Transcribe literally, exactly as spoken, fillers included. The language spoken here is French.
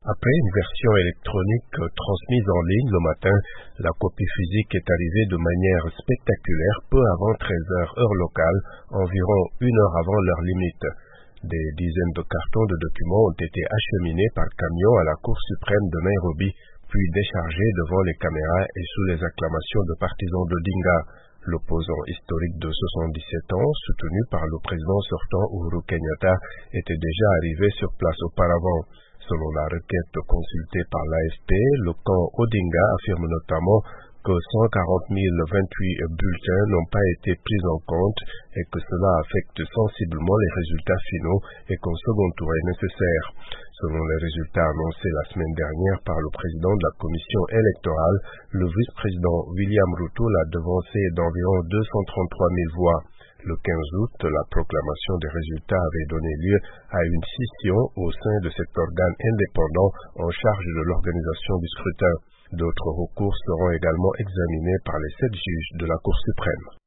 Après une version électronique transmise en ligne le matin, la copie physique est arrivée de manière spectaculaire peu avant treize heures heure locale, environ une heure avant l'heure limite. Des dizaines de cartons de documents ont été acheminés par camion à la Cour suprême de Nairobi, puis déchargés devant les caméras et sous les acclamations de partisans d'Odinga. L'opposant historique de soixante-dix-sept ans, soutenu par le président sortant Uhuru Kenyatta, était déjà arrivé sur place auparavant. Selon la requête consultée par l'A F P, le camp Odinga affirme notamment que cent quarante mille vingt-huit bulletins n'ont pas été pris en compte et que cela affecte sensiblement les résultats finaux et qu'un second tour est nécessaire. Selon les résultats annoncés la semaine dernière par le président de la commission électorale, le vice-président William Ruto l'a devancé d'environ deux cent trente-trois mille voix. Le quinze août, la proclamation des résultats avait donné lieu à une scission au sein de cet organe indépendant en charge de l'organisation du scrutin. D'autres recours seront également examinés par les sept juges de la Cour suprême.